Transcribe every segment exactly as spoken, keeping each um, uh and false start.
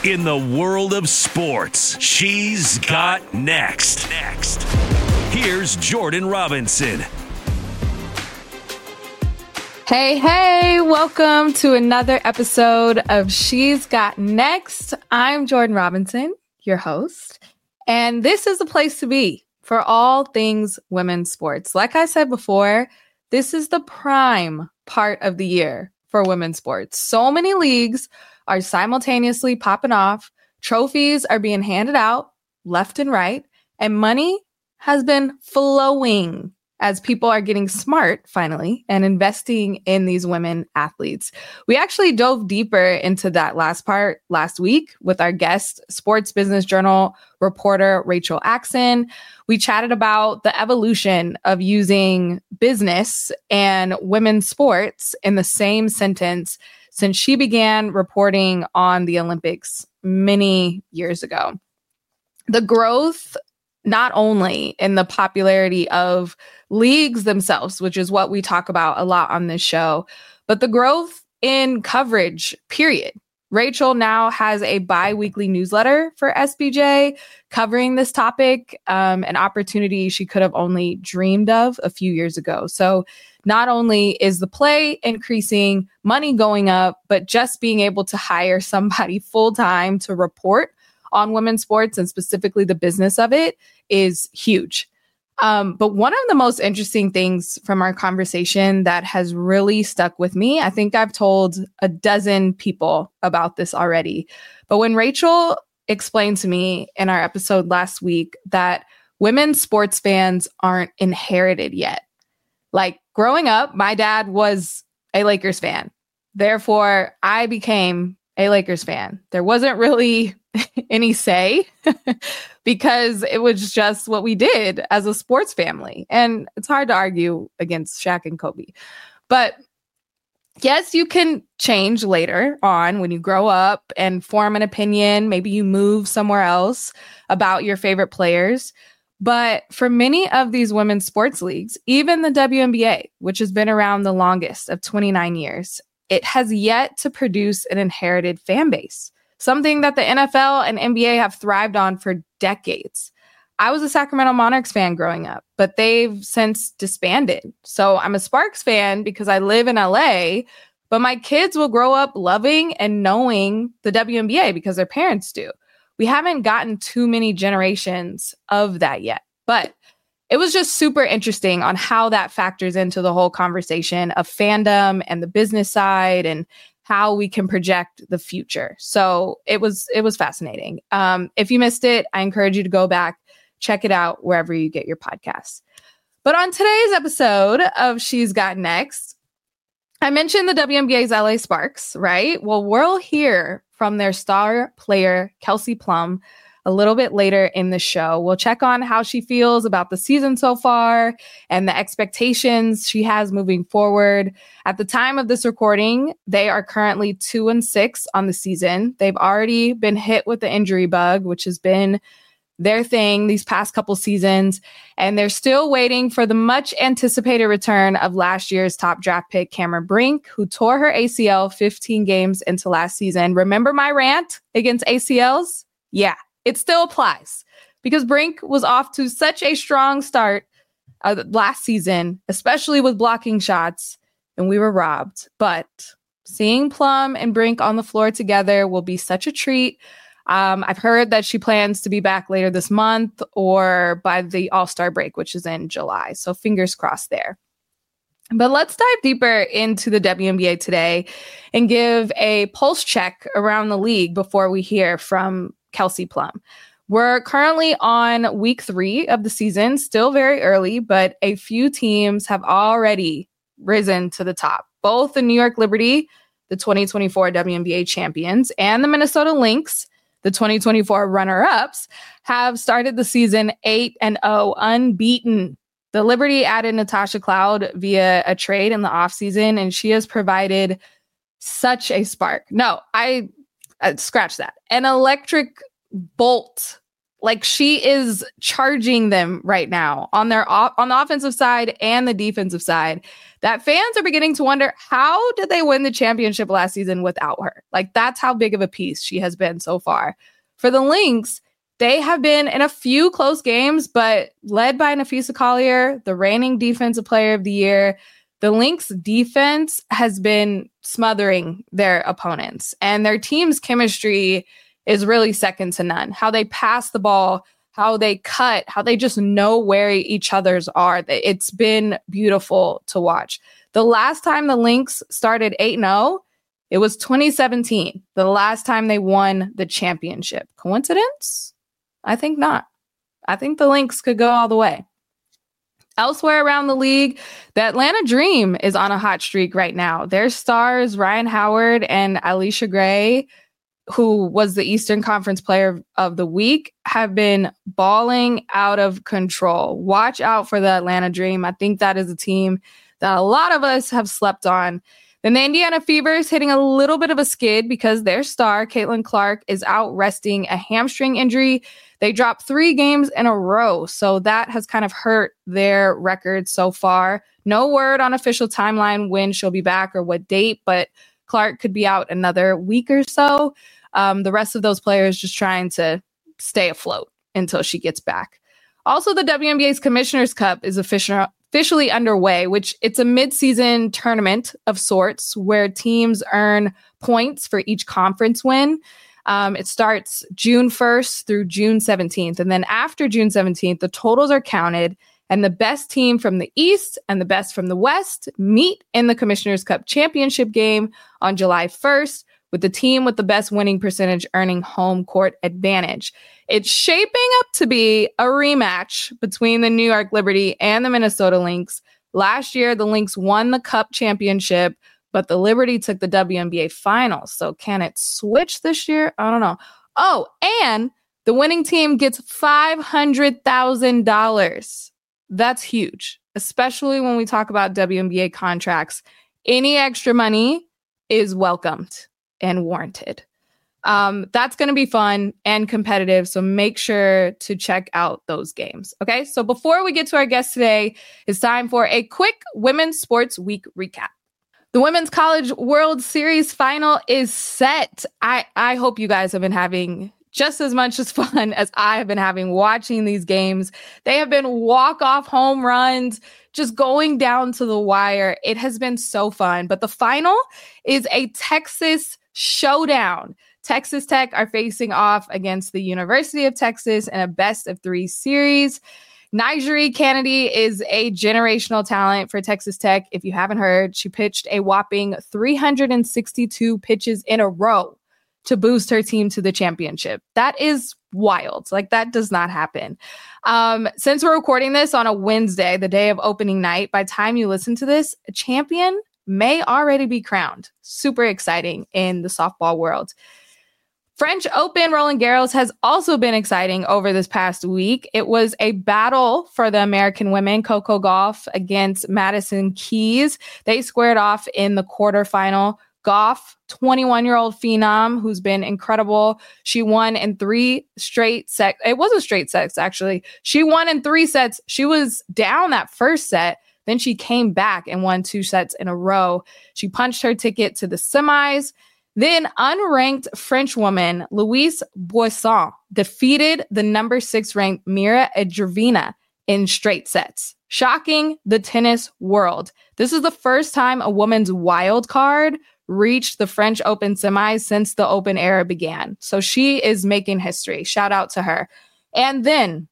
In the world of sports, she's got next. Next. Here's Jordan Robinson. Hey, hey, welcome to another episode of She's Got Next. I'm Jordan Robinson, your host, and this is the place to be for all things women's sports. Like I said before, this is the prime part of the year for women's sports. So many leagues are simultaneously popping off, trophies are being handed out left and right, and money has been flowing as people are getting smart, finally, and investing in these women athletes. We actually dove deeper into that last part last week with our guest, Sports Business Journal reporter Rachel Axon. We chatted about the evolution of using business and women's sports in the same sentence since she began reporting on the Olympics many years ago. The growth not only in the popularity of leagues themselves, which is what we talk about a lot on this show, but the growth in coverage, period. Rachel now has a bi-weekly newsletter for S B J covering this topic, um, an opportunity she could have only dreamed of a few years ago. So not only is the play increasing, money going up, but just being able to hire somebody full-time to report on women's sports and specifically the business of it is huge. Um, but one of the most interesting things from our conversation that has really stuck with me, I think I've told a dozen people about this already, but when Rachel explained to me in our episode last week that women's sports fans aren't inherited yet. Like growing up, my dad was a Lakers fan. Therefore, I became a Lakers fan. There wasn't really any say because it was just what we did as a sports family. And it's hard to argue against Shaq and Kobe. But yes, you can change later on when you grow up and form an opinion. Maybe you move somewhere else about your favorite players. But for many of these women's sports leagues, even the W N B A, which has been around the longest of twenty-nine years, it has yet to produce an inherited fan base, something that the N F L and N B A have thrived on for decades. I was a Sacramento Monarchs fan growing up, but they've since disbanded. So I'm a Sparks fan because I live in L A, but my kids will grow up loving and knowing the W N B A because their parents do. We haven't gotten too many generations of that yet, but it was just super interesting on how that factors into the whole conversation of fandom and the business side and how we can project the future. So it was it was fascinating. Um, if you missed it, I encourage you to go back, check it out wherever you get your podcasts. But on today's episode of She's Got Next, I mentioned the W N B A's L A Sparks, right? Well, we'll hear from their star player, Kelsey Plum, a little bit later in the show. We'll check on how she feels about the season so far and the expectations she has moving forward. At the time of this recording, they are currently two and six on the season. They've already been hit with the injury bug, which has been their thing these past couple seasons. And they're still waiting for the much anticipated return of last year's top draft pick, Cameron Brink, who tore her A C L fifteen games into last season. Remember my rant against A C Ls? Yeah. It still applies because Brink was off to such a strong start uh, last season, especially with blocking shots, and we were robbed. But seeing Plum and Brink on the floor together will be such a treat. Um, I've heard that she plans to be back later this month or by the All-Star break, which is in July. So fingers crossed there. But let's dive deeper into the W N B A today and give a pulse check around the league before we hear from Kelsey Plum. We're currently on week three of the season, still very early, but a few teams have already risen to the top. Both the New York Liberty, the twenty twenty-four W N B A champions, and the Minnesota Lynx, the twenty twenty-four runner-ups, have started the season eight and oh, unbeaten. The Liberty added Natasha Cloud via a trade in the offseason, and she has provided such a spark. No, I uh, scratch that. An electric bolt Like, she is charging them right now on their on the offensive side and the defensive side, that fans are beginning to wonder, how did they win the championship last season without her? Like, that's how big of a piece she has been so far. For the Lynx, they have been in a few close games, but led by Napheesa Collier, the reigning defensive player of the year, the Lynx defense has been smothering their opponents, and their team's chemistry is really second to none. How they pass the ball, how they cut, how they just know where each other's are. It's been beautiful to watch. The last time the Lynx started eight and oh, it was twenty seventeen, the last time they won the championship. Coincidence? I think not. I think the Lynx could go all the way. Elsewhere around the league, the Atlanta Dream is on a hot streak right now. Their stars, Ryan Howard and Alicia Gray, who was the Eastern Conference Player of the Week, have been balling out of control. Watch out for the Atlanta Dream. I think that is a team that a lot of us have slept on. Then the Indiana Fever is hitting a little bit of a skid because their star, Caitlin Clark, is out resting a hamstring injury. They dropped three games in a row, so that has kind of hurt their record so far. No word on official timeline when she'll be back or what date, but Clark could be out another week or so. Um, the rest of those players just trying to stay afloat until she gets back. Also, the W N B A's Commissioner's Cup is official, officially underway, which it's a mid-season tournament of sorts where teams earn points for each conference win. Um, it starts June first through June seventeenth. And then after June seventeenth, the totals are counted, and the best team from the East and the best from the West meet in the Commissioner's Cup championship game on July first, with the team with the best winning percentage earning home court advantage. It's shaping up to be a rematch between the New York Liberty and the Minnesota Lynx. Last year, the Lynx won the Cup championship, but the Liberty took the W N B A Finals. So can it switch this year? I don't know. Oh, and the winning team gets five hundred thousand dollars. That's huge, especially when we talk about W N B A contracts. Any extra money is welcomed and warranted. Um, that's going to be fun and competitive, so make sure to check out those games. Okay, so before we get to our guest today, it's time for a quick Women's Sports Week recap. The Women's College World Series final is set. I, I hope you guys have been having just as much as fun as I have been having watching these games. They have been walk-off home runs, just going down to the wire. It has been so fun. But the final is a Texas showdown. Texas Tech are facing off against the University of Texas in a best of three series. Nyjari Kennedy is a generational talent for Texas Tech. If you haven't heard, she pitched a whopping three hundred sixty-two pitches in a row to boost her team to the championship. That is wild. Like, that does not happen. Um, since we're recording this on a Wednesday, the day of opening night, by the time you listen to this, a champion may already be crowned. Super exciting in the softball world. French Open Roland Garros has also been exciting over this past week. It was a battle for the American women, Coco Gauff against Madison Keys. They squared off in the quarterfinal. Gauff, twenty-one-year-old phenom who's been incredible. She won in three straight sets. It wasn't straight sets, actually. She won in three sets. She was down that first set. Then she came back and won two sets in a row. She punched her ticket to the semis. Then unranked French woman Louise Boisson defeated the number six ranked Mira Edravina in straight sets, shocking the tennis world. This is the first time a woman's wild card reached the French Open semis since the Open era began. So she is making history. Shout out to her. And then,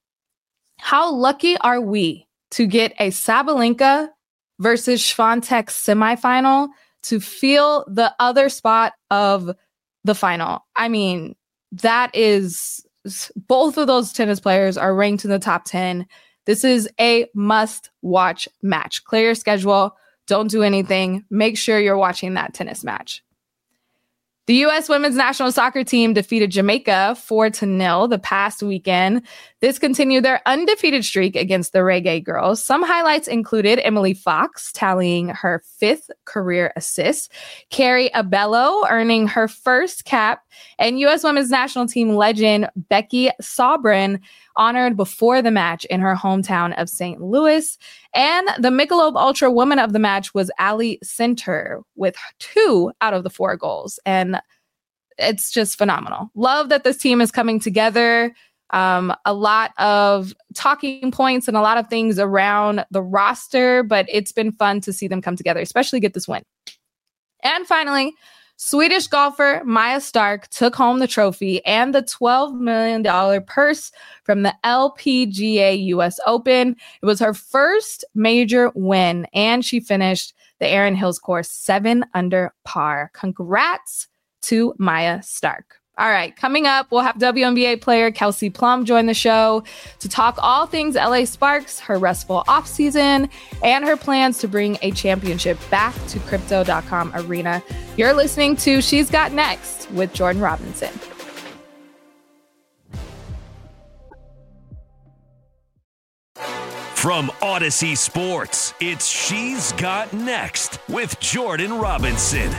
how lucky are we to get a Sabalenka versus Swiatek semifinal to feel the other spot of the final? I mean, that is, both of those tennis players are ranked in the top ten. This is a must-watch match. Clear your schedule. Don't do anything. Make sure you're watching that tennis match. The U S women's national soccer team defeated Jamaica four to nil the past weekend. This continued their undefeated streak against the Reggae Girls. Some highlights included Emily Fox tallying her fifth career assist, Carrie Abello earning her first cap And U S Women's National Team legend Becky Sauerbrunn honored before the match in her hometown of Saint Louis. And the Michelob Ultra Woman of the Match was Allie Center with two out of the four goals. And it's just phenomenal. Love that this team is coming together. Um, a lot of talking points and a lot of things around the roster, but it's been fun to see them come together, especially get this win. And finally, Swedish golfer Maja Stark took home the trophy and the twelve million dollars purse from the L P G A U S Open. It was her first major win, and she finished the Erin Hills course seven under par. Congrats to Maja Stark. All right, coming up, we'll have W N B A player Kelsey Plum join the show to talk all things L A Sparks, her restful offseason, and her plans to bring a championship back to Crypto dot com Arena. You're listening to She's Got Next with Jordan Robinson. From Odyssey Sports, it's She's Got Next with Jordan Robinson.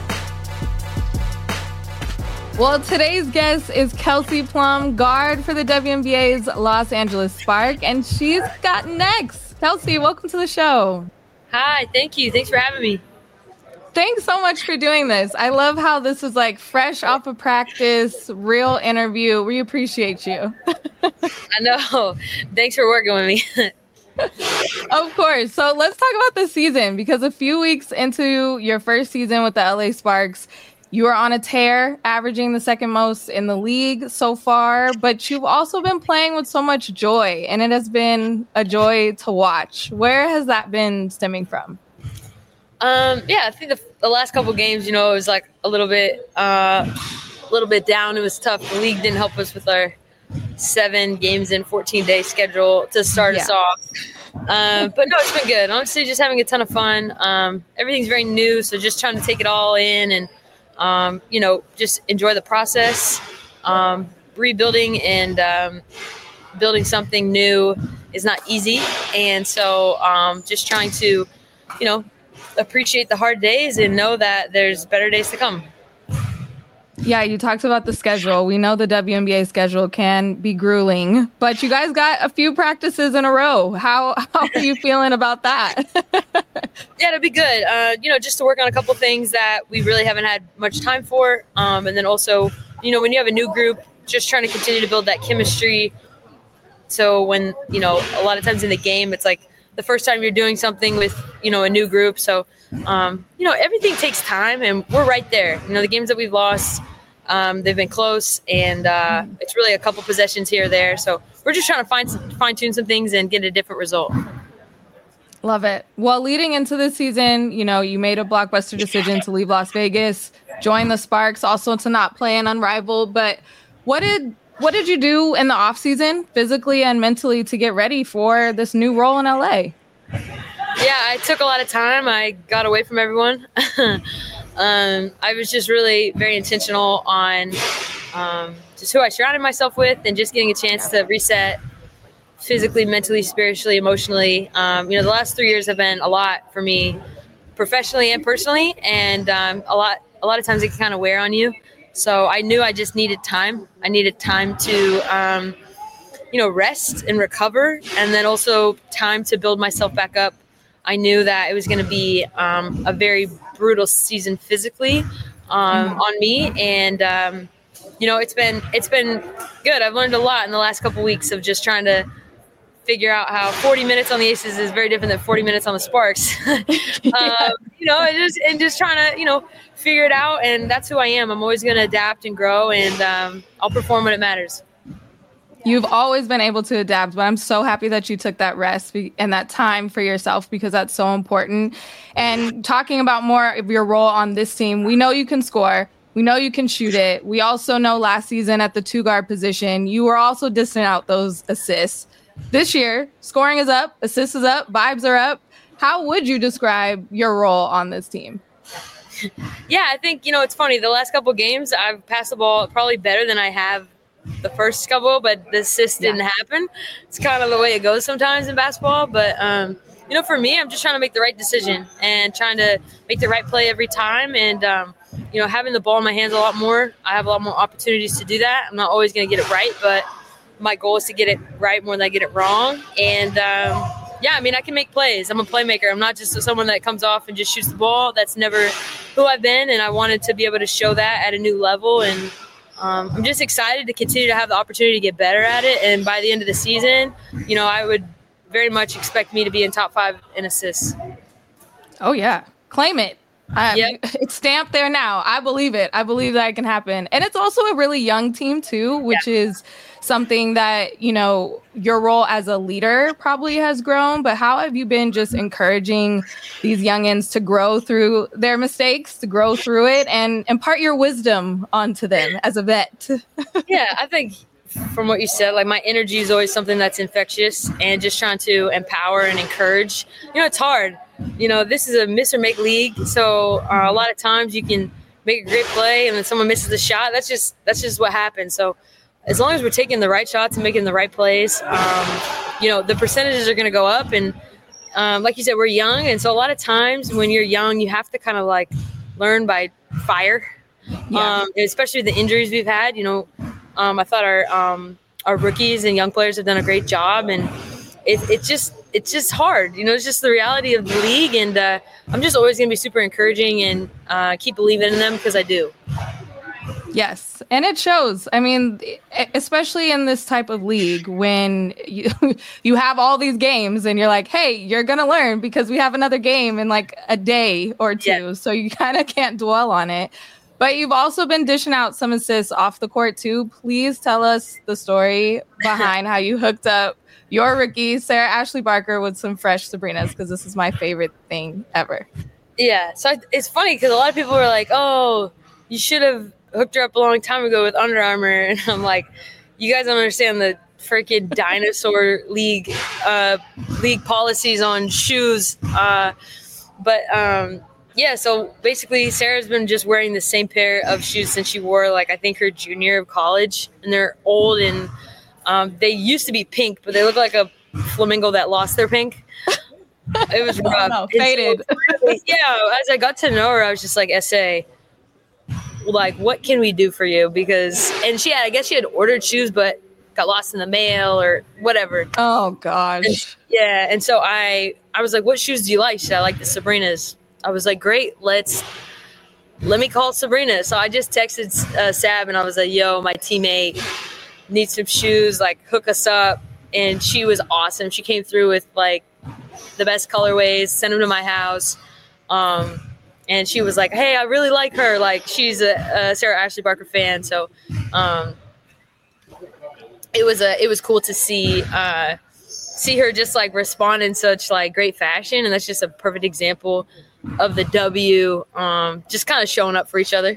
Well, today's guest is Kelsey Plum, guard for the W N B A's Los Angeles Spark, and she's got next. Kelsey, welcome to the show. Hi, thank you. Thanks for having me. Thanks so much for doing this. I love how this is like fresh off of practice, real interview. We appreciate you. I know. Thanks for working with me. Of course. So let's talk about the season, because a few weeks into your first season with the L A Sparks, you are on a tear, averaging the second most in the league so far, but you've also been playing with so much joy, and it has been a joy to watch. Where has that been stemming from? Um, yeah, I think the, the last couple games, you know, it was like a little bit, uh, a little bit down. It was tough. The league didn't help us with our seven games in fourteen day schedule to start yeah. us off. Um, but no, it's been good. Honestly, just having a ton of fun. Um, everything's very new, so just trying to take it all in and Um, you know, just enjoy the process. Um, rebuilding and um, building something new is not easy. And so um, just trying to, you know, appreciate the hard days and know that there's better days to come. Yeah, you talked about the schedule. We know the W N B A schedule can be grueling, but you guys got a few practices in a row. How how are you feeling about that? Yeah, it'll be good. Uh, you know, just to work on a couple things that we really haven't had much time for. Um, and then also, you know, when you have a new group, just trying to continue to build that chemistry. So when, you know, a lot of times in the game, it's like the first time you're doing something with, you know, a new group. So, um, you know, everything takes time, and we're right there. You know, the games that we've lost, Um, they've been close, and uh, it's really a couple possessions here or there. So we're just trying to find some, fine-tune some things and get a different result. Love it. Well, leading into the season, you know, you made a blockbuster decision to leave Las Vegas, join the Sparks, also to not play an Unrivaled. But what did what did you do in the offseason, physically and mentally, to get ready for this new role in L A? Yeah, I took a lot of time. I got away from everyone. Um, I was just really very intentional on um, just who I surrounded myself with, and just getting a chance to reset physically, mentally, spiritually, emotionally. Um, you know, the last three years have been a lot for me, professionally and personally, and um, a lot. A lot of times it can kind of wear on you. So I knew I just needed time. I needed time to, um, you know, rest and recover, and then also time to build myself back up. I knew that it was going to be um, a very brutal season physically um, mm-hmm. on me, and um, you know, it's been it's been good. I've learned a lot in the last couple weeks of just trying to figure out how forty minutes on the Aces is very different than forty minutes on the Sparks. yeah. um, you know, and just and just trying to you know figure it out, and that's who I am. I'm always going to adapt and grow, and um, I'll perform when it matters. You've always been able to adapt, but I'm so happy that you took that rest and that time for yourself, because that's so important. And talking about more of your role on this team, we know you can score. We know you can shoot it. We also know last season at the two guard position, you were also dishing out those assists. This year, scoring is up, assists is up, vibes are up. How would you describe your role on this team? Yeah, I think, you know, it's funny. The last couple of games, I've passed the ball probably better than I have the first couple, but the assist didn't yeah. happen. It's kind of the way it goes sometimes in basketball. But, um, you know, for me, I'm just trying to make the right decision and trying to make the right play every time. And, um, you know, having the ball in my hands a lot more, I have a lot more opportunities to do that. I'm not always going to get it right, but my goal is to get it right more than I get it wrong. And, um, yeah, I mean, I can make plays. I'm a playmaker. I'm not just someone that comes off and just shoots the ball. That's never who I've been, and I wanted to be able to show that at a new level. And um, I'm just excited to continue to have the opportunity to get better at it. And by the end of the season, you know, I would very much expect me to be in top five in assists. Oh, yeah. Claim it. Um, Yep. It's stamped there now. I believe it. I believe that it can happen. And it's also a really young team, too, which yeah. is something that, you know, your role as a leader probably has grown. But how have you been just encouraging these youngins to grow through their mistakes, to grow through it, and impart your wisdom onto them as a vet? Yeah, I think from what you said, like my energy is always something that's infectious, and just trying to empower and encourage. You know, it's hard. You know, this is a miss or make league, so uh, a lot of times you can make a great play and then someone misses the shot. That's just that's just what happens. So as long as we're taking the right shots and making the right plays, um, you know, the percentages are going to go up. And um, like you said, we're young, and so a lot of times when you're young, you have to kind of like learn by fire, yeah. um, especially the injuries we've had. You know, um, I thought our um, our rookies and young players have done a great job, and it, it just it's just hard. You know, it's just the reality of the league. And uh, I'm just always going to be super encouraging and uh, keep believing in them, because I do. Yes. And it shows. I mean, especially in this type of league, when you, you have all these games and you're like, hey, you're going to learn because we have another game in like a day or two. Yeah. So you kind of can't dwell on it. But you've also been dishing out some assists off the court, too. Please tell us the story behind how you hooked up your rookie, Sarah Ashley Barker, with some fresh Sabrinas, because this is my favorite thing ever. Yeah. So it's funny because a lot of people were like, oh, you should have hooked her up a long time ago with Under Armour. And I'm like, you guys don't understand the freaking dinosaur league uh, league policies on shoes. Uh, but, um, yeah, so basically Sarah's been just wearing the same pair of shoes since she wore, like, I think her junior of college. And they're old, and um, they used to be pink, but they look like a flamingo that lost their pink. It was rough. Oh, no, faded. So, yeah, as I got to know her, I was just like, S A, like, what can we do for you? Because, and she had, I guess she had ordered shoes, but got lost in the mail or whatever. Oh, gosh. And, yeah. And so I, I was like, what shoes do you like? She said, I like the Sabrinas. I was like, great, let's, let me call Sabrina. So I just texted uh, Sab, and I was like, yo, my teammate needs some shoes, like, hook us up. And she was awesome. She came through with, like, the best colorways, sent them to my house. Um, And she was like, hey, I really like her. Like, she's a, a Sarah Ashley Barker fan. So um, it was a, it was cool to see uh, see her just, like, respond in such, like, great fashion. And that's just a perfect example of the W, um, just kind of showing up for each other.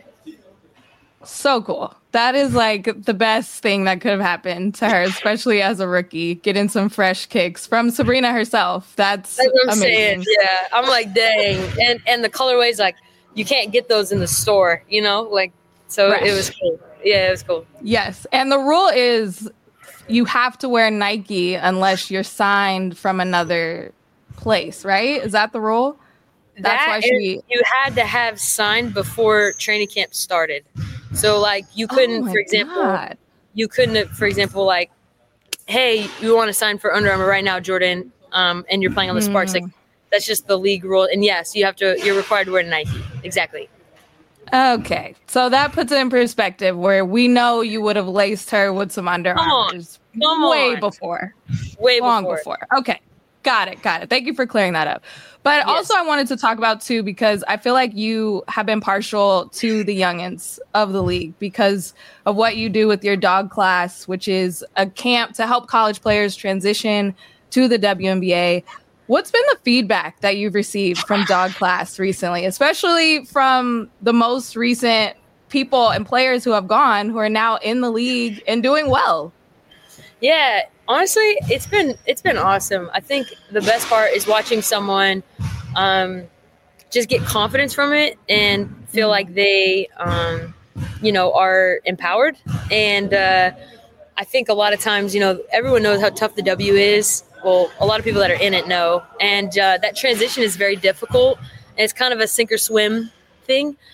So cool. That is, like, the best thing that could have happened to her, especially as a rookie, getting some fresh kicks from Sabrina herself. That's, That's what I'm amazing. Saying. Yeah, I'm like, dang. And and the colorways, like, you can't get those in the store, you know? Like, so fresh. It was cool. Yeah, it was cool. Yes. And the rule is you have to wear Nike unless you're signed from another place, right? Is that the rule? That's that why she you had to have signed before training camp started. So, like, you couldn't, oh for example, God. you couldn't, for example, like, hey, you want to sign for Under Armour right now, Jordan, um, and you're playing on the Sparks. Mm. Like, that's just the league rule. And yes, you have to, you're required to wear Nike. Exactly. Okay. So that puts it in perspective where we know you would have laced her with some Under Armours way on. before. Way long before. before. Okay. Got it. Got it. Thank you for clearing that up. But yes. also I wanted to talk about, too, because I feel like you have been partial to the youngins of the league because of what you do with your dog class, which is a camp to help college players transition to the W N B A. What's been the feedback that you've received from dog class recently, especially from the most recent people and players who have gone, who are now in the league and doing well? Yeah, honestly, it's been it's been awesome. I think the best part is watching someone um, just get confidence from it and feel like they, um, you know, are empowered. And uh, I think a lot of times, you know, everyone knows how tough the W is. Well, a lot of people that are in it know. And uh, that transition is very difficult. And it's kind of a sink or swim thing.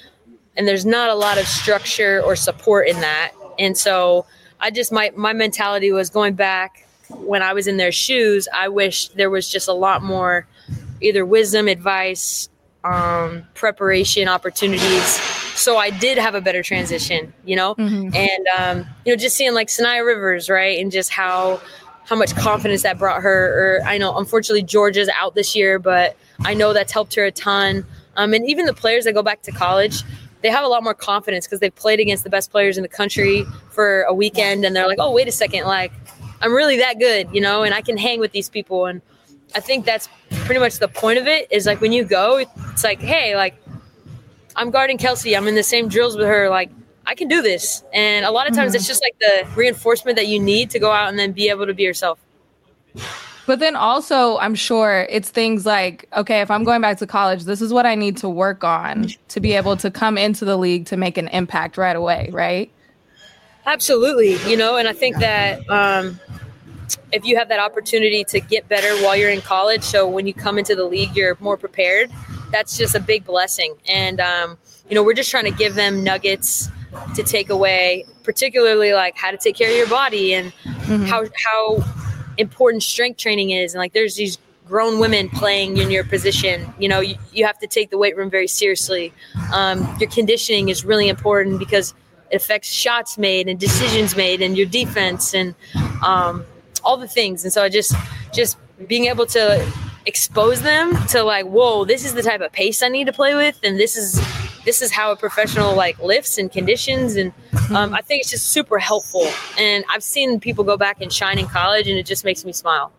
and there's not a lot of structure or support in that. And so I just, my, my mentality was going back when I was in their shoes. I wish there was just a lot more either wisdom, advice, um, preparation, opportunities. So I did have a better transition, you know, mm-hmm. and, um, you know, just seeing like Sanaya Rivers, right. And just how, how much confidence that brought her. Or I know, unfortunately, Georgia's out this year, but I know that's helped her a ton. Um, and even the players that go back to college, they have a lot more confidence because they've played against the best players in the country for a weekend. And they're like, oh, wait a second. Like, I'm really that good, you know, and I can hang with these people. And I think that's pretty much the point of it is like when you go, it's like, hey, like I'm guarding Kelsey. I'm in the same drills with her. Like I can do this. And a lot of times mm-hmm. it's just like the reinforcement that you need to go out and then be able to be yourself. But then also, I'm sure it's things like, okay, if I'm going back to college, this is what I need to work on to be able to come into the league to make an impact right away, right? Absolutely. You know, and I think that um, if you have that opportunity to get better while you're in college, so when you come into the league, you're more prepared, that's just a big blessing. And, um, you know, we're just trying to give them nuggets to take away, particularly like how to take care of your body and mm-hmm. how how important strength training is. And like there's these grown women playing in your position. You know, you, you have to take the weight room very seriously. Um, your conditioning is really important because it affects shots made and decisions made and your defense and um, all the things. And so I just just being able to expose them to like, whoa, this is the type of pace I need to play with, and this is this is how a professional like lifts and conditions. And um, I think it's just super helpful. And I've seen people go back and shine in college, and it just makes me smile.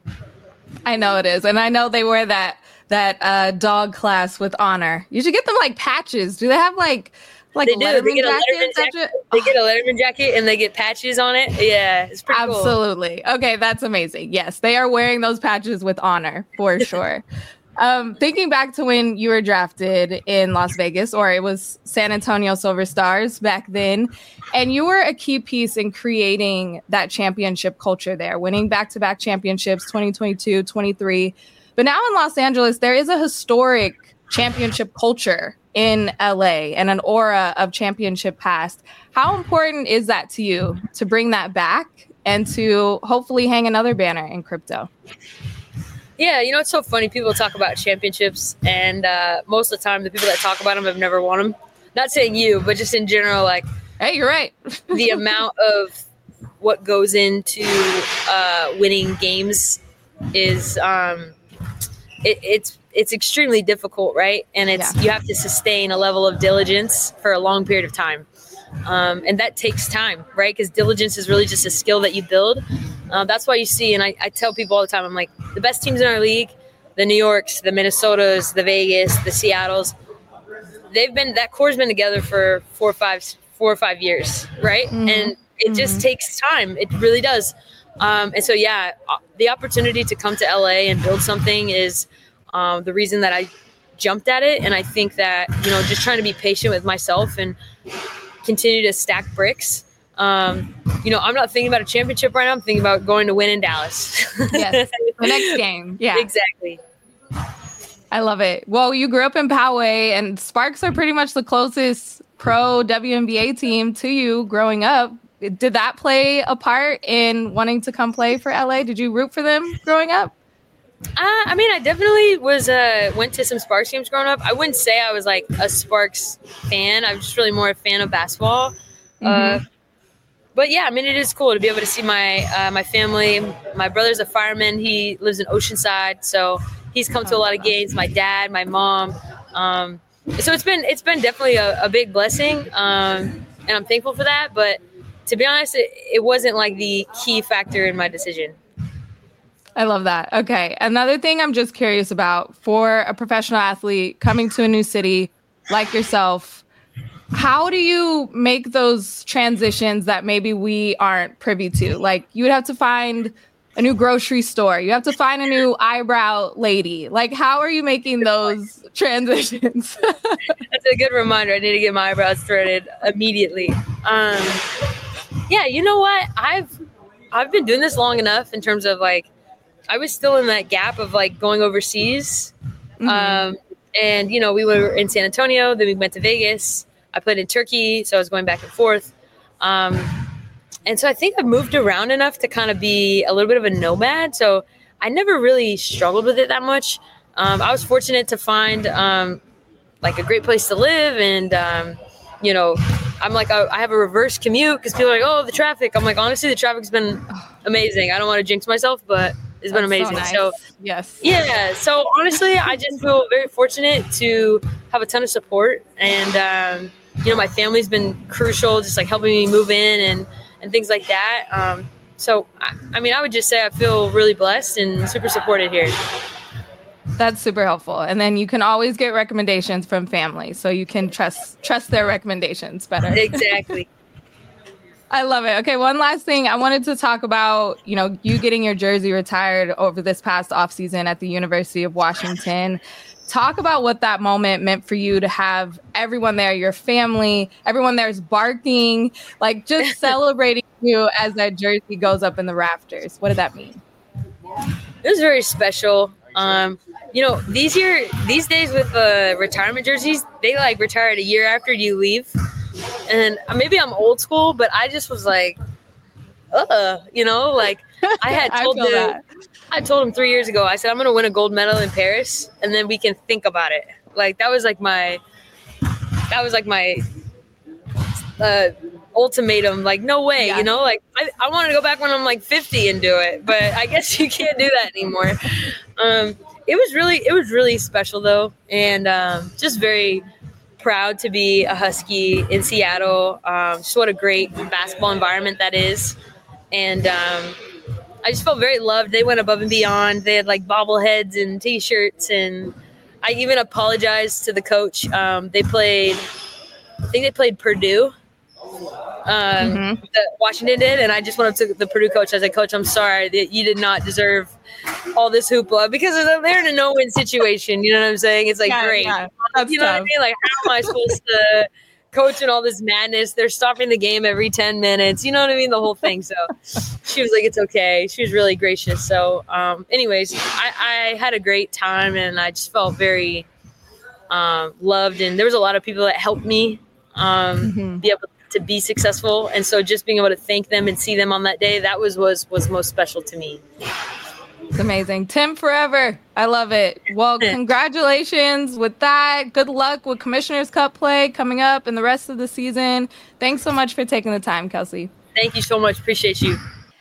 I know it is, and I know they wear that that uh, dog class with honor. You should get them like patches. Do they have like? Like they do. They get, a jacket, they get a Letterman jacket and they get patches on it. Yeah, it's pretty cool. Absolutely. Okay, that's amazing. Yes, they are wearing those patches with honor for sure. um, thinking back to when you were drafted in Las Vegas, or it was San Antonio Silver Stars back then, and you were a key piece in creating that championship culture there, winning back-to-back championships, twenty twenty-two, twenty-three. But now in Los Angeles, there is a historic championship culture in L A and an aura of championship past. How important is that to you to bring that back and to hopefully hang another banner in crypto? Yeah, you know, it's so funny. People talk about championships, and uh, most of the time the people that talk about them have never won them. Not saying you, but just in general, like, hey, you're right. The amount of what goes into uh, winning games is um, it, it's it's extremely difficult, right? And it's yeah. you have to sustain a level of diligence for a long period of time. Um, and that takes time, right? Because diligence is really just a skill that you build. Uh, that's why you see, and I, I tell people all the time, I'm like, the best teams in our league, the New Yorks, the Minnesotas, the Vegas, the Seattles, they've been, that core's been together for four or five, four or five years, right? Mm-hmm. And it just mm-hmm. takes time. It really does. Um, and so, yeah, the opportunity to come to L A and build something is um, the reason that I jumped at it. And I think that, you know, just trying to be patient with myself and continue to stack bricks. Um, you know, I'm not thinking about a championship right now. I'm thinking about going to win in Dallas. Yes, the next game. Yeah, exactly. I love it. Well, you grew up in Poway, and Sparks are pretty much the closest pro W N B A team to you growing up. Did that play a part in wanting to come play for L A? Did you root for them growing up? Uh, I mean, I definitely was uh, went to some Sparks games growing up. I wouldn't say I was like a Sparks fan. I was just really more a fan of basketball. Mm-hmm. Uh, but yeah, I mean, it is cool to be able to see my uh, my family. My brother's a fireman. He lives in Oceanside, so he's come to a lot of games. My dad, my mom. Um, so it's been it's been definitely a, a big blessing, um, and I'm thankful for that. But to be honest, it, it wasn't like the key factor in my decision. I love that. Okay. Another thing I'm just curious about for a professional athlete coming to a new city like yourself, how do you make those transitions that maybe we aren't privy to? Like you would have to find a new grocery store. You have to find a new eyebrow lady. Like how are you making those transitions? That's a good reminder. I need to get my eyebrows threaded immediately. Um, yeah, you know what? I've I've been doing this long enough in terms of like, I was still in that gap of like going overseas. Mm-hmm. Um, and, you know, we were in San Antonio, then we went to Vegas. I played in Turkey, so I was going back and forth. Um, and so I think I've moved around enough to kind of be a little bit of a nomad. So I never really struggled with it that much. Um, I was fortunate to find um, like a great place to live. And, um, you know, I'm like, I, I have a reverse commute because people are like, oh, the traffic. I'm like, honestly, the traffic's been amazing. I don't want to jinx myself, but it's been That's amazing. So, nice. so yes. Yeah. So honestly, I just feel very fortunate to have a ton of support. And, um, you know, my family's been crucial, just like helping me move in and, and things like that. Um, so, I, I mean, I would just say I feel really blessed and super supported here. That's super helpful. And then you can always get recommendations from family, so you can trust trust their recommendations better. Exactly. I love it. Okay, one last thing. I wanted to talk about, you know, you getting your jersey retired over this past offseason at the University of Washington. Talk about what that moment meant for you to have everyone there, your family, everyone there's barking, like just celebrating you as that jersey goes up in the rafters. What did that mean? It was very special. Um, you know, these year, these days with the uh, retirement jerseys, they like retire a year after you leave. And maybe I'm old school, but I just was like, uh, you know, like I had told I them, I told him three years ago, I said, I'm going to win a gold medal in Paris and then we can think about it. Like that was like my, that was like my, uh, ultimatum. Like, no way, yeah. You know, like I, I wanted to go back when I'm like fifty and do it, but I guess you can't do that anymore. Um, it was really, it was really special though. And, um, just very proud to be a Husky in Seattle. Um, just what a great basketball environment that is. And, um, I just felt very loved. They went above and beyond. They had like bobbleheads and t-shirts. And I even apologized to the coach. Um, they played, I think they played Purdue. Um, mm-hmm. that Washington did, and I just went up to the Purdue coach. I was like, Coach, I'm sorry that you did not deserve all this hoopla because they're in a no-win situation. You know what I'm saying? It's like, yeah, great. Yeah. You know tough. What I mean? Like, how am I supposed to coach in all this madness? They're stopping the game every ten minutes. You know what I mean? The whole thing. So she was like, it's okay. She was really gracious. So um, anyways, I, I had a great time, and I just felt very um, loved. And there was a lot of people that helped me um, mm-hmm. be able to to be successful. And so just being able to thank them and see them on that day, that was, was, was most special to me. It's amazing. Tim forever. I love it. Well, congratulations with that. Good luck with Commissioner's Cup play coming up and the rest of the season. Thanks so much for taking the time, Kelsey. Thank you so much. Appreciate you.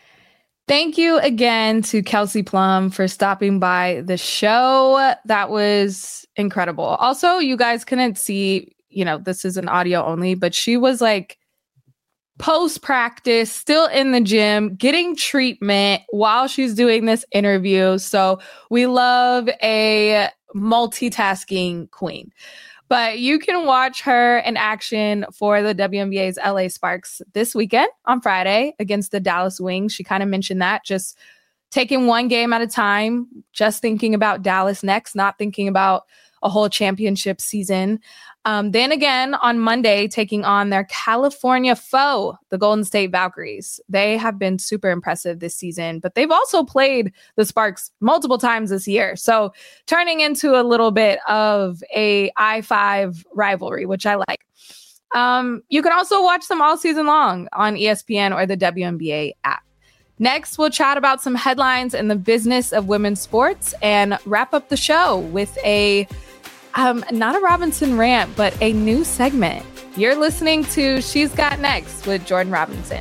Thank you again to Kelsey Plum for stopping by the show. That was incredible. Also, you guys couldn't see, you know, this is an audio only, but she was like post practice, still in the gym, getting treatment while she's doing this interview. So we love a multitasking queen. But you can watch her in action for the W N B A's L A Sparks this weekend on Friday against the Dallas Wings. She kind of mentioned that, just taking one game at a time, just thinking about Dallas next, not thinking about a whole championship season. Um, then again, on Monday, taking on their California foe, the Golden State Valkyries. They have been super impressive this season, but they've also played the Sparks multiple times this year. So turning into a little bit of a I five rivalry, which I like. Um, you can also watch them all season long on E S P N or the W N B A app. Next, we'll chat about some headlines in the business of women's sports and wrap up the show with a Um, not a Robinson rant, but a new segment. You're listening to She's Got Next with Jordan Robinson.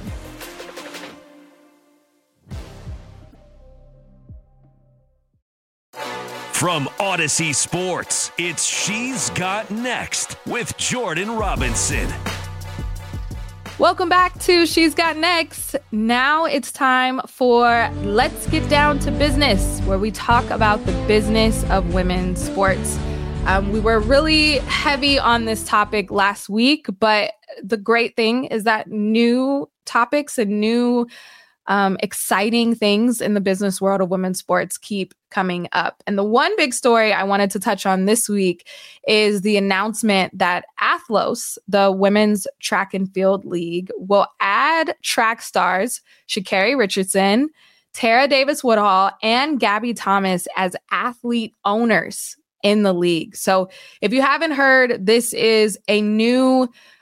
From Odyssey Sports, it's She's Got Next with Jordan Robinson. Welcome back to She's Got Next. Now it's time for Let's Get Down to Business, where we talk about the business of women's sports. Um, we were really heavy on this topic last week, but the great thing is that new topics and new um, exciting things in the business world of women's sports keep coming up. And the one big story I wanted to touch on this week is the announcement that Athlos, the Women's Track and Field League, will add track stars Sha'Carri Richardson, Tara Davis Woodhall, and Gabby Thomas as athlete owners in the league. So if you haven't heard, this is a new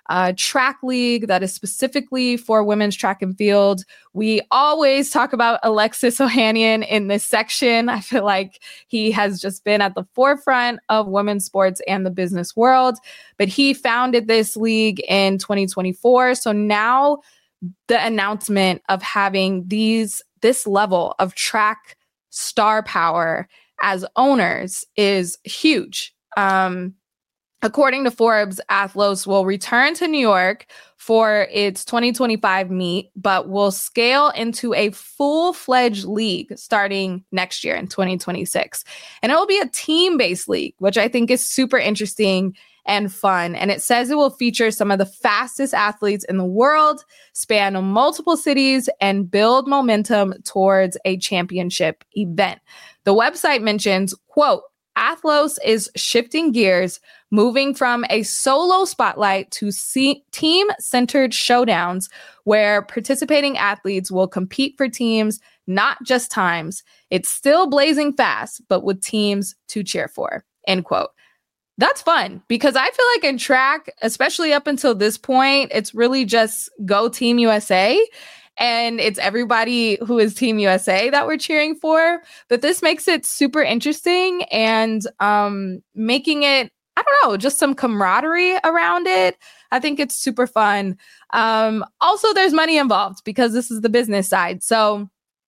uh, track league that is specifically for women's track and field. We always talk about Alexis Ohanian in this section. I feel like he has just been at the forefront of women's sports and the business world, but he founded this league in twenty twenty-four. So now the announcement of having these this level of track star power as owners is huge. Um, according to Forbes, Athlos will return to New York for its twenty twenty-five meet, but will scale into a full-fledged league starting next year in twenty twenty-six. And it will be a team-based league, which I think is super interesting and fun. And it says it will feature some of the fastest athletes in the world, span multiple cities, and build momentum towards a championship event. The website mentions, quote, Athlos is shifting gears, moving from a solo spotlight to see- team-centered showdowns where participating athletes will compete for teams, not just times. It's still blazing fast, but with teams to cheer for, end quote. That's fun because I feel like in track, especially up until this point, it's really just go Team U S A. And it's everybody who is Team U S A that we're cheering for. But this makes it super interesting and um, making it, I don't know, just some camaraderie around it. I think it's super fun. Um, also, there's money involved because this is the business side. So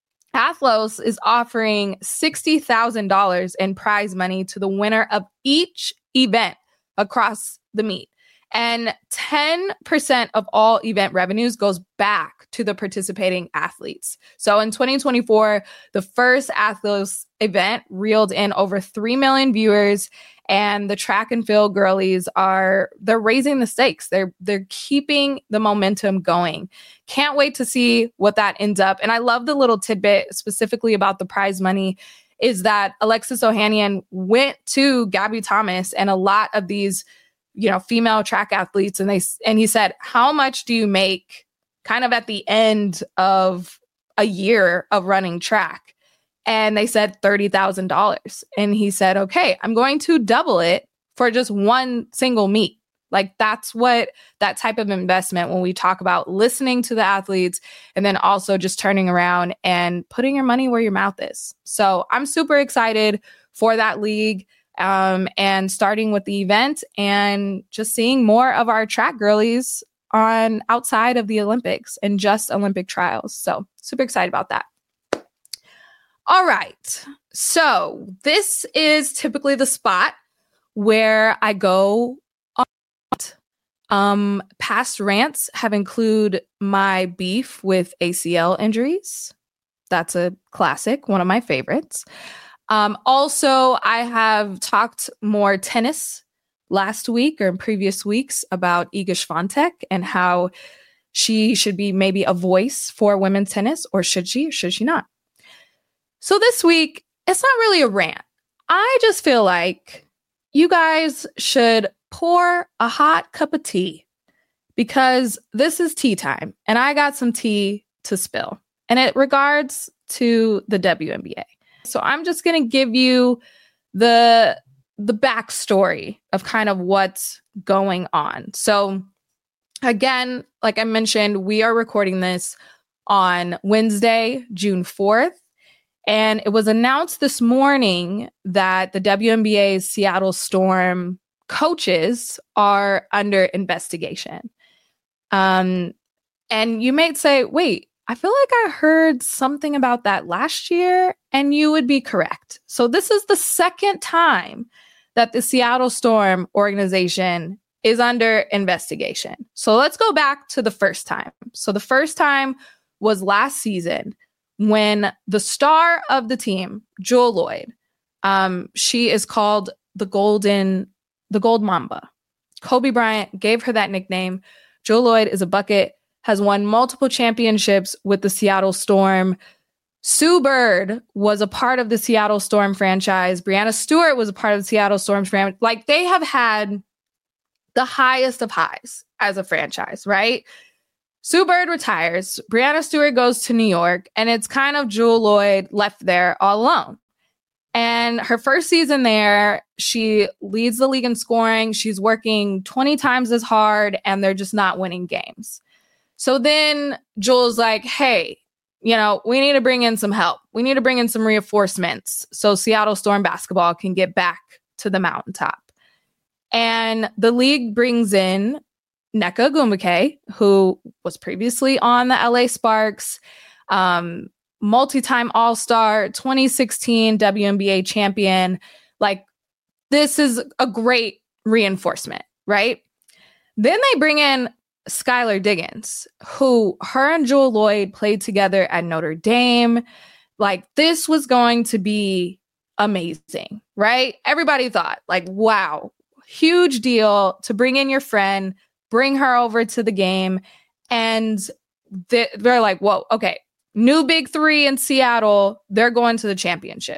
Athlos is offering sixty thousand dollars in prize money to the winner of each event across the meet. And ten percent of all event revenues goes back to the participating athletes. So in twenty twenty-four, the first Athlos event reeled in over three million viewers, and the track and field girlies are, they're raising the stakes. They're, they're keeping the momentum going. Can't wait to see what that ends up. And I love the little tidbit specifically about the prize money is that Alexis Ohanian went to Gabby Thomas and a lot of these, you know, female track athletes. And they, and he said, how much do you make kind of at the end of a year of running track? And they said thirty thousand dollars. And he said, okay, I'm going to double it for just one single meet. Like that's what that type of investment when we talk about listening to the athletes and then also just turning around and putting your money where your mouth is. So I'm super excited for that league um, and starting with the event and just seeing more of our track girlies on outside of the Olympics and just Olympic trials. So super excited about that. All right. So this is typically the spot where I go on. Um, past rants have included my beef with A C L injuries. That's a classic, one of my favorites. Um, also, I have talked more tennis last week or in previous weeks about Iga Swiatek and how she should be maybe a voice for women's tennis, or should she, or should she not? So this week, it's not really a rant. I just feel like you guys should pour a hot cup of tea because this is tea time and I got some tea to spill. And it regards to the W N B A. So I'm just going to give you the, the backstory of kind of what's going on. So again, like I mentioned, we are recording this on Wednesday, June fourth. And it was announced this morning that the W N B A's Seattle Storm coaches are under investigation. Um, and you might say, wait, I feel like I heard something about that last year, and you would be correct. So this is the second time that the Seattle Storm organization is under investigation. So let's go back to the first time. So the first time was last season when the star of the team, Jewell Loyd, um, she is called the Golden, the Gold Mamba. Kobe Bryant gave her that nickname. Jewell Loyd is a bucket, has won multiple championships with the Seattle Storm. Sue Bird was a part of the Seattle Storm franchise. Breanna Stewart was a part of the Seattle Storm franchise. Like, they have had the highest of highs as a franchise, right? Sue Bird retires. Breanna Stewart goes to New York, and it's kind of Jewell Loyd left there all alone. And her first season there, she leads the league in scoring. She's working twenty times as hard, and they're just not winning games. So then Jewel's like, hey, you know, we need to bring in some help. We need to bring in some reinforcements so Seattle Storm basketball can get back to the mountaintop. And the league brings in Nneka Ogwumike, who was previously on the L A Sparks, um, multi-time All-Star, twenty sixteen W N B A champion. Like, this is a great reinforcement, right? Then they bring in Skylar Diggins, who her and Jewell Loyd played together at Notre Dame. Like, this was going to be amazing, right? Everybody thought, like, wow, huge deal to bring in your friend, bring her over to the game. And they, they're like, whoa, okay, new big three in Seattle. They're going to the championship.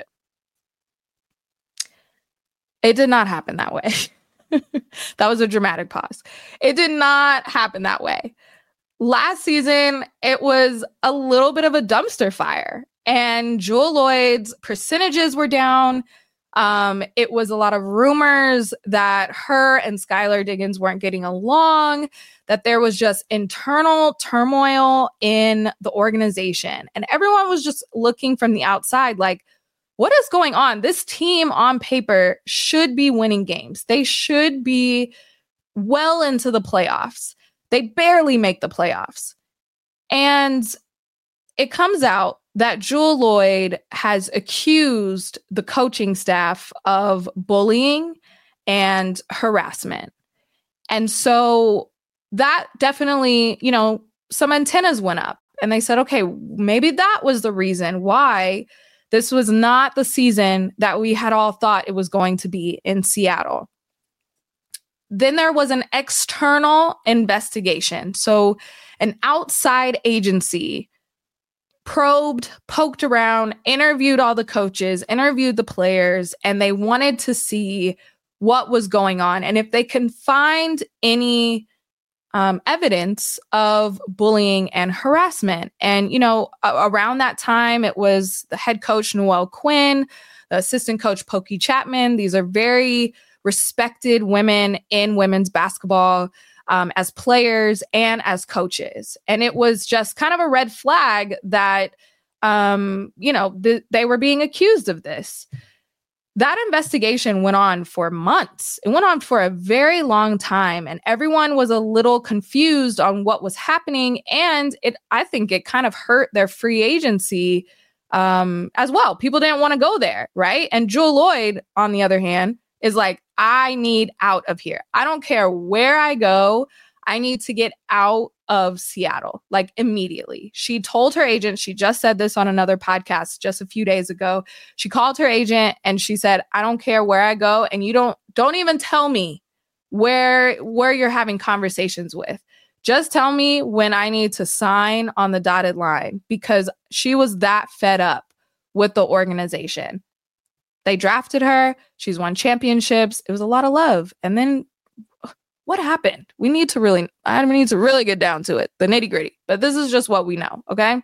It did not happen that way. That was a dramatic pause. It did not happen that way. Last season, it was a little bit of a dumpster fire, and Jewell Loyd's percentages were down. Um, it was a lot of rumors that her and Skylar Diggins weren't getting along, that there was just internal turmoil in the organization. And everyone was just looking from the outside like, what is going on? This team on paper should be winning games. They should be well into the playoffs. They barely make the playoffs. And it comes out that Jewell Loyd has accused the coaching staff of bullying and harassment. And so that definitely, you know, some antennas went up and they said, okay, maybe that was the reason why this was not the season that we had all thought it was going to be in Seattle. Then there was an external investigation. So an outside agency probed, poked around, interviewed all the coaches, interviewed the players, and they wanted to see what was going on and if they can find any um, evidence of bullying and harassment. And, you know, a- around that time, it was the head coach, Noelle Quinn, the assistant coach, Pokey Chapman. These are very respected women in women's basketball um, as players and as coaches. And it was just kind of a red flag that, um, you know, th- they were being accused of this. That investigation went on for months. It went on for a very long time, and everyone was a little confused on what was happening. And it, I think it kind of hurt their free agency um, as well. People didn't want to go there, right? And Jewell Loyd, on the other hand, is like, I need out of here. I don't care where I go. I need to get out of Seattle, like immediately. She told her agent, she just said this on another podcast just a few days ago. She called her agent and she said, I don't care where I go. And you don't, don't even tell me where, where you're having conversations with. Just tell me when I need to sign on the dotted line, because she was that fed up with the organization. They drafted her. She's won championships. It was a lot of love. And then what happened? We need to really, I need to really get down to it, the nitty gritty. But this is just what we know, okay?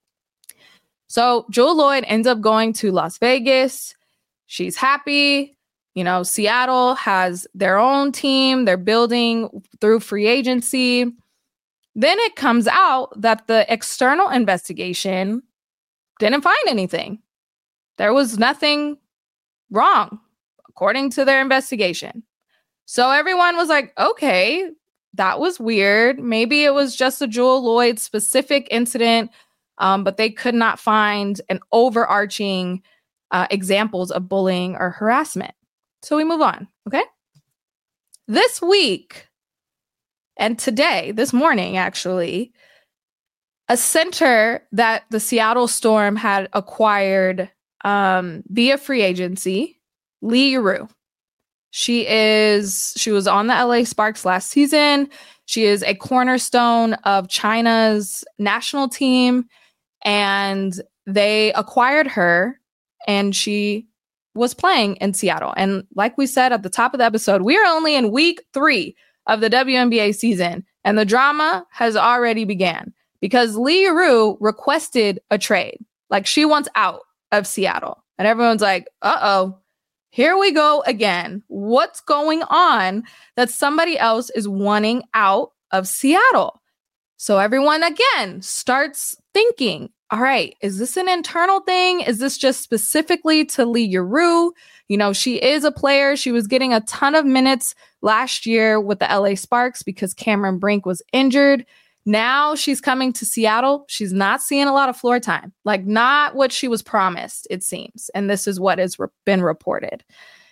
So Jewell Loyd ends up going to Las Vegas. She's happy. You know, Seattle has their own team. They're building through free agency. Then it comes out that the external investigation didn't find anything. There was nothing wrong, according to their investigation. So everyone was like, okay, that was weird. Maybe it was just a Jewell Loyd specific incident, um, but they could not find an overarching uh, examples of bullying or harassment. So we move on, okay? This week, and today, this morning, actually, a center that the Seattle Storm had acquired um, via free agency, Lee Uru. She is, she was on the L A Sparks last season. She is a cornerstone of China's national team, and they acquired her, and she was playing in Seattle. And like we said at the top of the episode, we are only in week three of the W N B A season, and the drama has already began because Lee Uru requested a trade. Like, she wants out of Seattle. And everyone's like, uh-oh, here we go again. What's going on that somebody else is wanting out of Seattle? So everyone again starts thinking, all right, is this an internal thing? Is this just specifically to Lee Uruu? You know, she is a player. She was getting a ton of minutes last year with the L A Sparks because Cameron Brink was injured. Now she's coming to Seattle. She's not seeing a lot of floor time, like not what she was promised, it seems. And this is what has re- been reported.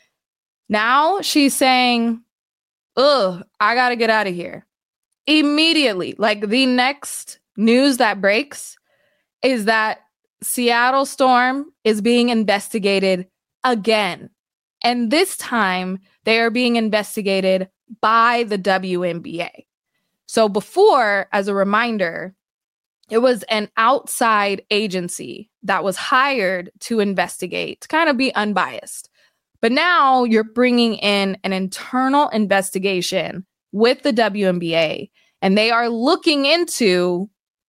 Now she's saying, ugh, I got to get out of here. Immediately, like the next news that breaks is that Seattle Storm is being investigated again. And this time they are being investigated by the W N B A. So before, as a reminder, it was an outside agency that was hired to investigate, to kind of be unbiased. But now you're bringing in an internal investigation with the W N B A, and they are looking into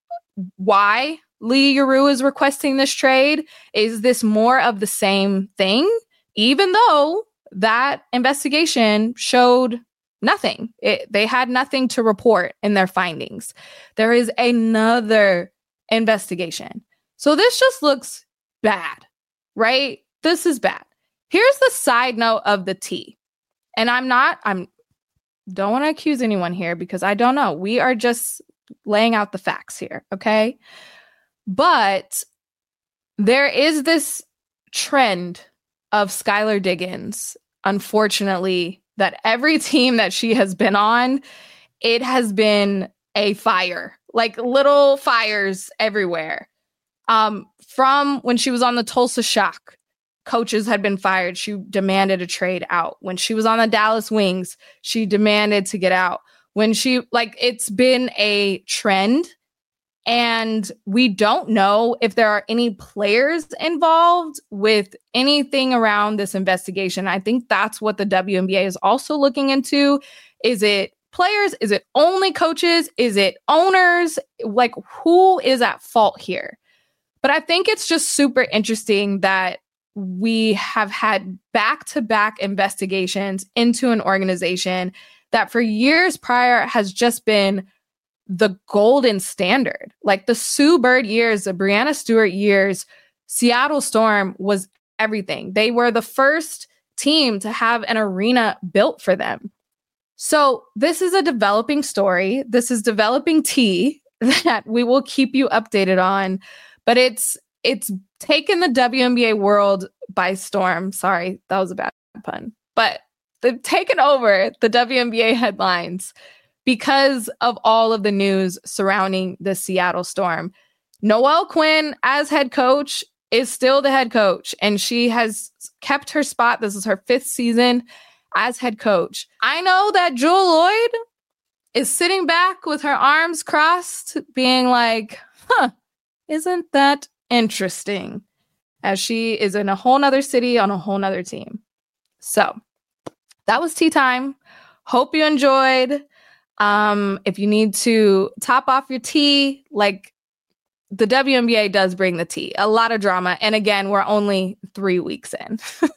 why Lee Uruu is requesting this trade. Is this more of the same thing? Even though that investigation showed nothing. It, they had nothing to report in their findings. There is another investigation. So this just looks bad, right? This is bad. Here's the side note of the tea. And I'm not, I'm don't want to accuse anyone here because I don't know. We are just laying out the facts here, okay? But there is this trend of Skylar Diggins, unfortunately, that every team that she has been on, it has been a fire, like little fires everywhere. Um, from when she was on the Tulsa Shock, coaches had been fired. She demanded a trade out. When she was on the Dallas Wings, she demanded to get out. When she, like, it's been a trend. And we don't know if there are any players involved with anything around this investigation. I think that's what the W N B A is also looking into. Is it players? Is it only coaches? Is it owners? Like, who is at fault here? But I think it's just super interesting that we have had back-to-back investigations into an organization that for years prior has just been the golden standard. Like the Sue Bird years, the Breanna Stewart years, Seattle Storm was everything. They were the first team to have an arena built for them. So this is a developing story. This is developing tea that we will keep you updated on, but it's it's taken the W N B A world by storm. Sorry, that was a bad pun. But they've taken over the W N B A headlines because of all of the news surrounding the Seattle Storm. Noelle Quinn, as head coach, is still the head coach, and she has kept her spot. This is her fifth season as head coach. I know that Jewell Loyd is sitting back with her arms crossed, being like, huh, isn't that interesting? As she is in a whole nother city on a whole nother team. So that was tea time. Hope you enjoyed. Um, if you need to top off your tea, like the W N B A does bring the tea, a lot of drama. And again, we're only three weeks in.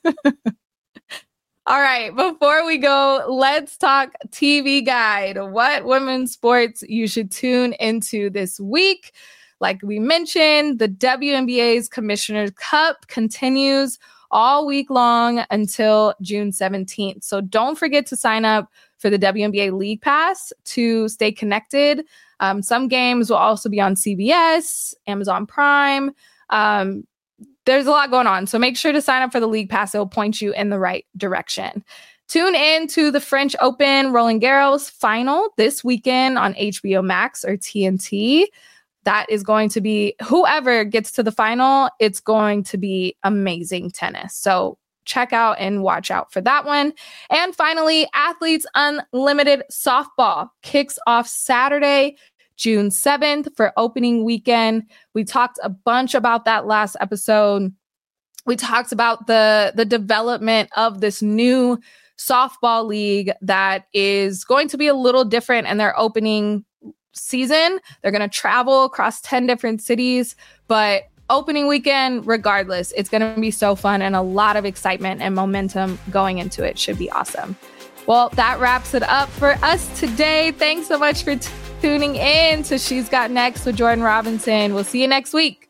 All right, before we go, let's talk T V guide. What women's sports you should tune into this week. Like we mentioned, the W N B A's Commissioner's Cup continues all week long until June seventeenth. So don't forget to sign up for the W N B A League Pass to stay connected. Um, some games will also be on C B S, Amazon Prime. Um, there's a lot going on. So make sure to sign up for the League Pass. It will point you in the right direction. Tune in to the French Open Roland Garros final this weekend on H B O Max or T N T. That is going to be, whoever gets to the final, it's going to be amazing tennis. So check out and watch out for that one. And finally, Athletes Unlimited Softball kicks off Saturday, June seventh for opening weekend. We talked a bunch about that last episode. We talked about the, the development of this new softball league that is going to be a little different in their opening season. They're going to travel across ten different cities, but opening weekend, regardless, it's going to be so fun and a lot of excitement and momentum going into it. Should be awesome. Well, that wraps it up for us today. Thanks so much for t- tuning in to She's Got Next with Jordan Robinson. We'll see you next week.